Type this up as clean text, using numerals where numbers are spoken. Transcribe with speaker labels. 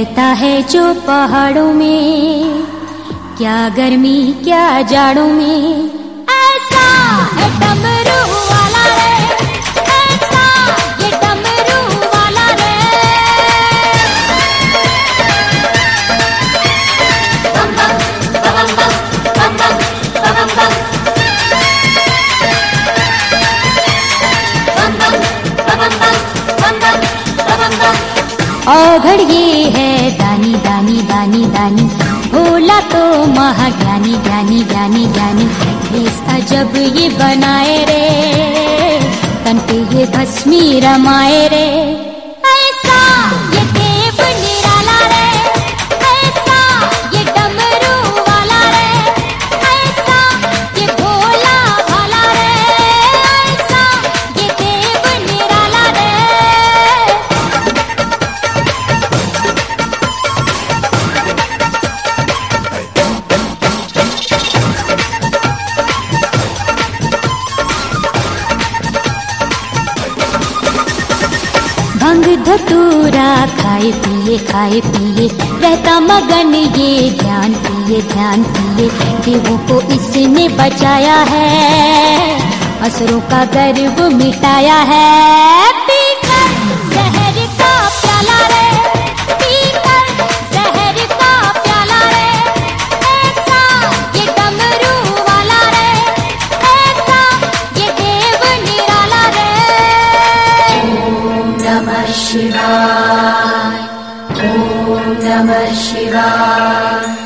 Speaker 1: रहता है जो पहाड़ों में, क्या गर्मी क्या जाड़ों में, ऐसा है डमरू वाला रे, ऐसा ये डमरू वाला रे। बम बम बम बम बम बम बम बम बम बम बम। औघड़ ये है दानी दानी दानी दानी, भोला तो महाज्ञानी ज्ञानी ज्ञानी ज्ञानी। इस अजब ये बनाए रे, तन पे ये भस्मी रमाए रे, ऐसा ये देव निराला रे, ऐसा ये डमरू वाला रे, ऐसा ये भोला भाला रे, ऐसा ये देव निराला रे। भंग धतूरा खाए पिए रहता मगन ये ध्यान पिए। देवों को इसने बचाया है, असुरों का गर्व मिटाया है। पीकर जहर का प्याला रे, पीकर जहर का प्याला रे, ऐसा ये डमरू वाला रे, ऐसा ये देव निराला रे। नमः शिवाय, ओम नमः शिवाय।